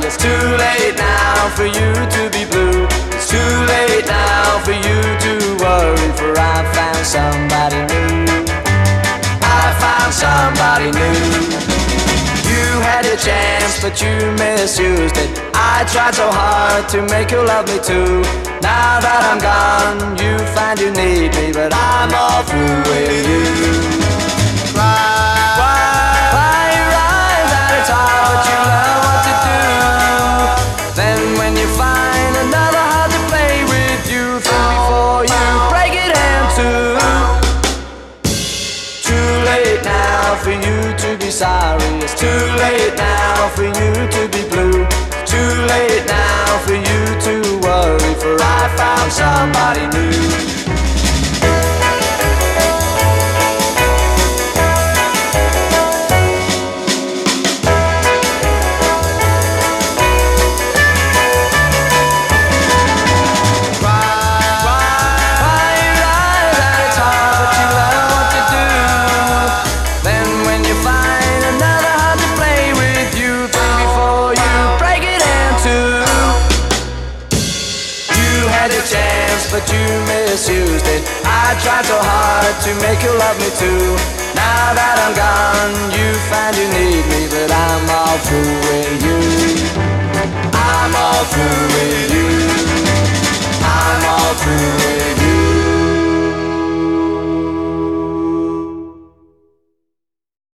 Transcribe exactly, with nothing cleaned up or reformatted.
It's too late now for you to be blue. It's too late now for you to worry, for I found somebody new. I found somebody new. You had your chance, but you misused it. I tried so hard to make you love me too. Now that I'm gone, you find you need me, but I'm all through with you. Why, why you rise out of time, but you learn what to do. Then when you find another hard to play with, you think before you break it in two. Too late now for you to be sorry. It's too late now for you to be blue. It's too late now for you to worry, for I found somebody new. But you misused it. I tried so hard to make you love me too. Now that I'm gone, you find you need me, but I'm